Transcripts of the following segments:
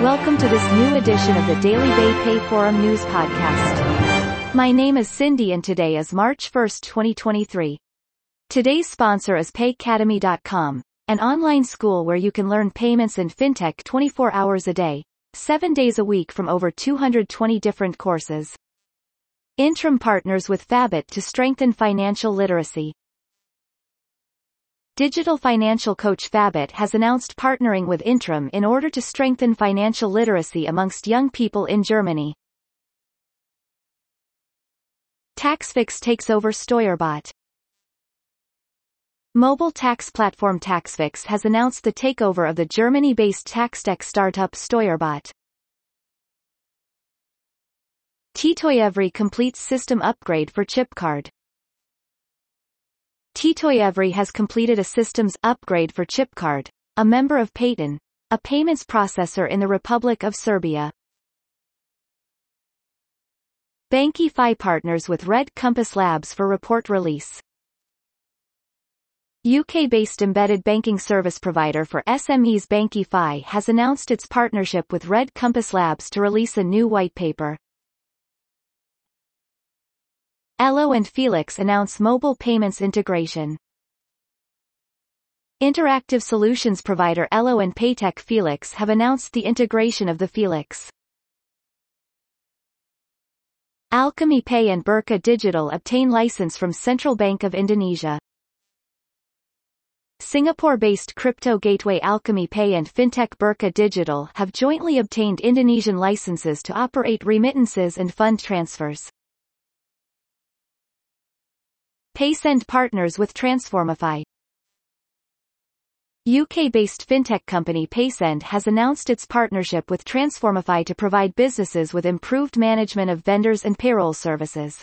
Welcome to this new edition of the Daily Bay Pay Forum News Podcast. My name is Cindy and today is March 1, 2023. Today's sponsor is Paycademy.com, an online school where you can learn payments and fintech 24 hours a day, 7 days a week from over 220 different courses. Intrum partners with Fabit to strengthen financial literacy. Digital financial coach Fabit has announced partnering with Intrum in order to strengthen financial literacy amongst young people in Germany. TaxFix takes over Steuerbot. Mobile tax platform TaxFix has announced the takeover of the Germany-based tax tech startup Steuerbot. T-Toy completes system upgrade for Chipcard. T-Toy has completed a systems upgrade for Chipcard, a member of Payton, a payments processor in the Republic of Serbia. Bankify partners with Red Compass Labs for report release. UK-based embedded banking service provider for SMEs Bankify has announced its partnership with Red Compass Labs to release a new white paper. Elo and Felix announce mobile payments integration. Interactive solutions provider Elo and Paytech Felix have announced the integration of the Felix. Alchemy Pay and Burka Digital obtain license from Central Bank of Indonesia. Singapore-based crypto gateway Alchemy Pay and fintech Burka Digital have jointly obtained Indonesian licenses to operate remittances and fund transfers. Paysend partners with Transformify. UK-based fintech company Paysend has announced its partnership with Transformify to provide businesses with improved management of vendors and payroll services.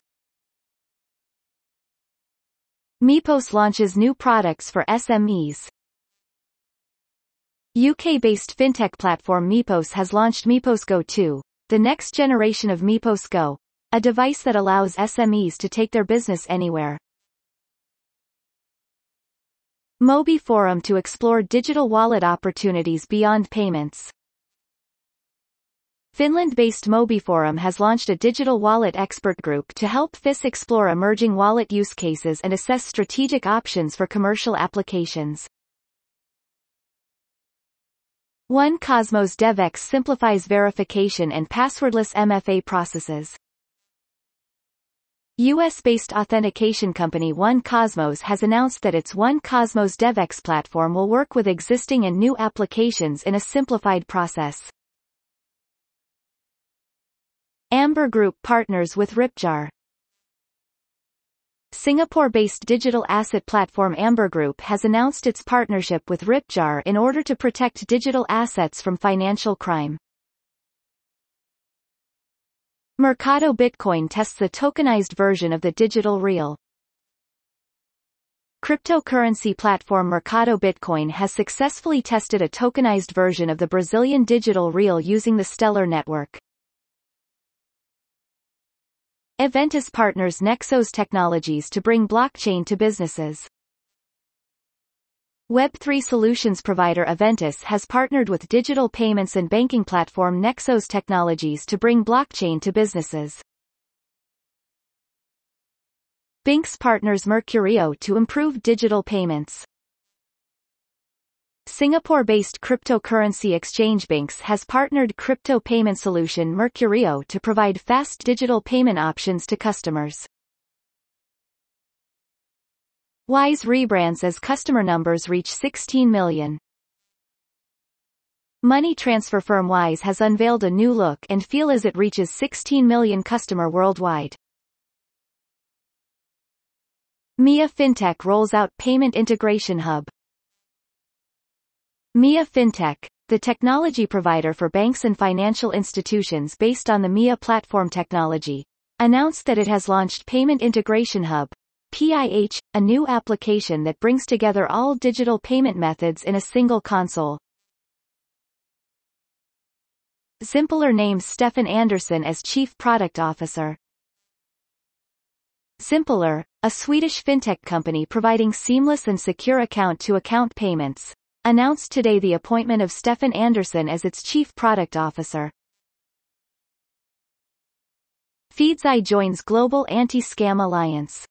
Mipos launches new products for SMEs. UK-based fintech platform Mipos has launched Mipos Go 2, the next generation of Mipos Go, a device that allows SMEs to take their business anywhere. Mobi Forum to explore digital wallet opportunities beyond payments. Finland-based Mobi Forum has launched a digital wallet expert group to help FIS explore emerging wallet use cases and assess strategic options for commercial applications. One Cosmos DevX simplifies verification and passwordless MFA processes. US-based authentication company One Cosmos has announced that its One Cosmos DevX platform will work with existing and new applications in a simplified process. Amber Group partners with Ripjar. Singapore-based digital asset platform Amber Group has announced its partnership with Ripjar in order to protect digital assets from financial crime. Mercado Bitcoin tests the tokenized version of the digital real. Cryptocurrency platform Mercado Bitcoin has successfully tested a tokenized version of the Brazilian digital real using the Stellar network. Eventus partners Nexos Technologies to bring blockchain to businesses. Web3 solutions provider Eventus has partnered with digital payments and banking platform Nexos Technologies to bring blockchain to businesses. Binx partners Mercurio to improve digital payments. Singapore-based cryptocurrency exchange Binx has partnered crypto payment solution Mercurio to provide fast digital payment options to customers. Wise rebrands as customer numbers reach 16 million. Money transfer firm Wise has unveiled a new look and feel as it reaches 16 million customer worldwide. Mia Fintech rolls out Payment Integration Hub. Mia Fintech, the technology provider for banks and financial institutions based on the Mia platform technology, announced that it has launched Payment Integration Hub, PIH, a new application that brings together all digital payment methods in a single console. Zimpler names Stefan Andersson as Chief Product Officer. Zimpler, a Swedish fintech company providing seamless and secure account-to-account payments, announced today the appointment of Stefan Andersson as its Chief Product Officer. Feedzai joins Global Anti-Scam Alliance.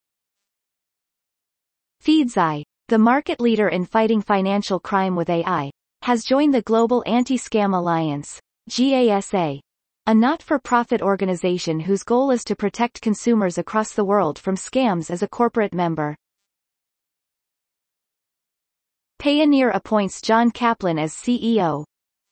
Feedzai, the market leader in fighting financial crime with AI, has joined the Global Anti-Scam Alliance, GASA, a not-for-profit organization whose goal is to protect consumers across the world from scams as a corporate member. Payoneer appoints John Kaplan as CEO.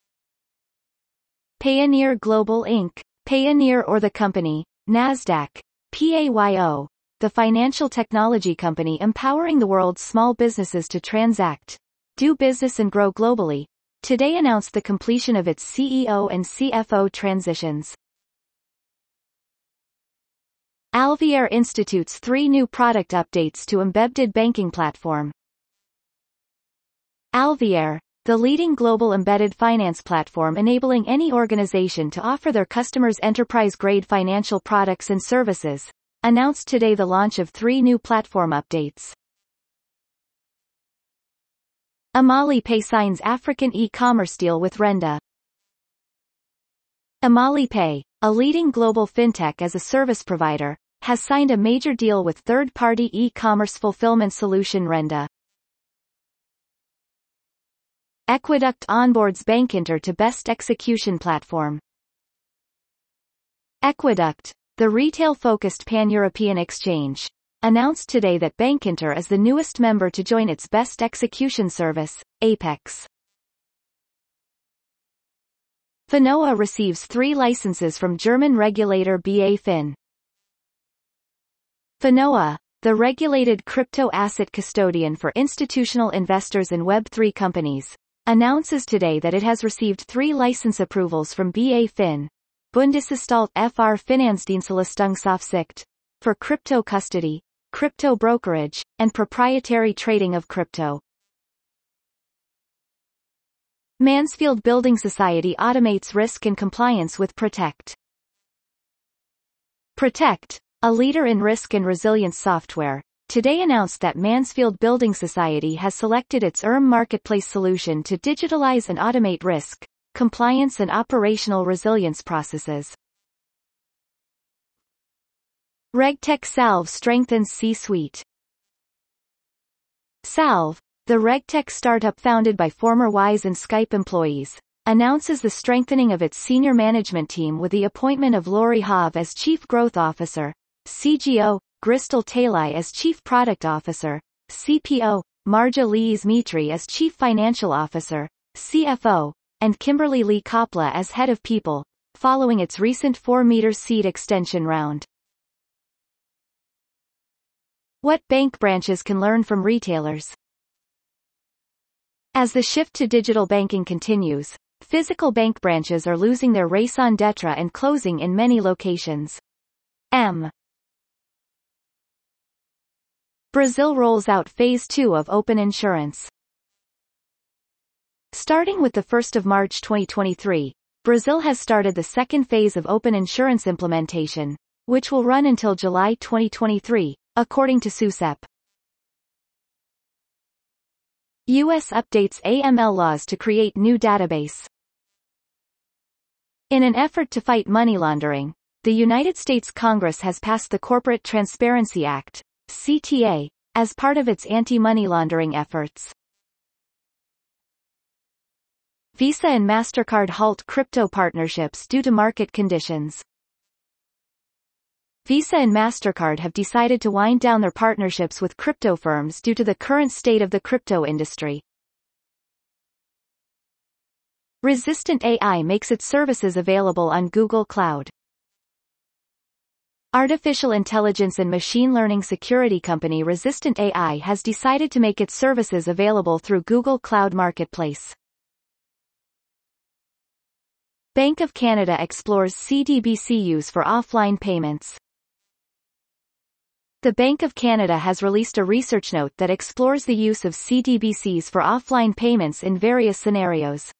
Payoneer Global Inc., Payoneer or the company, Nasdaq, PAYO, the financial technology company empowering the world's small businesses to transact, do business and grow globally, today announced the completion of its CEO and CFO transitions. Alvier institutes 3 new product updates to embedded banking platform. Alvier, the leading global embedded finance platform enabling any organization to offer their customers enterprise-grade financial products and services, announced today the launch of 3 new platform updates. Amalipay signs African e-commerce deal with Renda. Amalipay, a leading global fintech as a service provider, has signed a major deal with third-party e-commerce fulfillment solution Renda. Equiduct onboards Bankinter to best execution platform. Equiduct, the retail-focused pan-European exchange, announced today that Bankinter is the newest member to join its best execution service, Apex. Finoa receives 3 licenses from German regulator BaFin. Finoa, the regulated crypto asset custodian for institutional investors and Web3 companies, announces today that it has received 3 license approvals from BaFin, Bundesanstalt für Finanzdienstleistungsaufsicht, for crypto custody, crypto brokerage, and proprietary trading of crypto. Mansfield Building Society automates risk and compliance with Protect. Protect, a leader in risk and resilience software, today announced that Mansfield Building Society has selected its marketplace solution to digitalize and automate risk, compliance and operational resilience processes. RegTech Salve strengthens C-suite. Salve, the RegTech startup founded by former Wise and Skype employees, announces the strengthening of its senior management team with the appointment of Lori Hav as Chief Growth Officer, CGO, Gristel Talai as Chief Product Officer, CPO, Marja Lees-Mitri as Chief Financial Officer, CFO, and Kimberly Lee Kopla as Head of People, following its recent 4-meter seed extension round. What bank branches can learn from retailers? As the shift to digital banking continues, physical bank branches are losing their raison d'etre and closing in many locations. Brazil rolls out Phase 2 of Open Insurance. Starting with 1 March 2023, Brazil has started the second phase of Open Insurance implementation, which will run until July 2023, according to SUSEP. U.S. updates AML laws to create new database. In an effort to fight money laundering, the United States Congress has passed the Corporate Transparency Act, CTA, as part of its anti-money laundering efforts. Visa and MasterCard halt crypto partnerships due to market conditions. Visa and MasterCard have decided to wind down their partnerships with crypto firms due to the current state of the crypto industry. Resistant AI makes its services available on Google Cloud. Artificial intelligence and machine learning security company Resistant AI has decided to make its services available through Google Cloud Marketplace. Bank of Canada explores CDBC use for offline payments. The Bank of Canada has released a research note that explores the use of CDBCs for offline payments in various scenarios.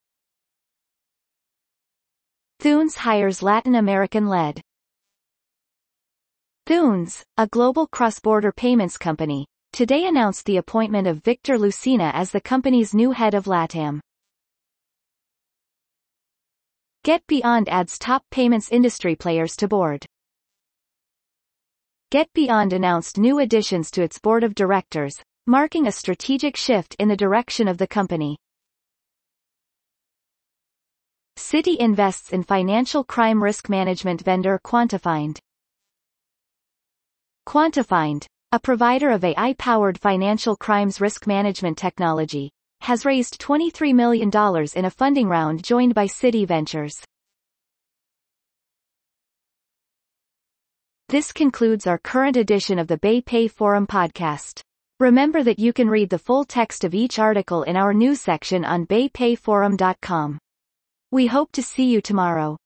Thunes hires Latin American-led. Thunes, a global cross-border payments company, today announced the appointment of Victor Lucena as the company's new head of LATAM. GetBeyond adds top payments industry players to board. GetBeyond announced new additions to its board of directors, marking a strategic shift in the direction of the company. Citi invests in financial crime risk management vendor Quantifind. Quantifind, a provider of AI-powered financial crimes risk management technology, has raised $23 million in a funding round joined by Citi Ventures. This concludes our current edition of the BayPay Forum podcast. Remember that you can read the full text of each article in our news section on baypayforum.com. We hope to see you tomorrow.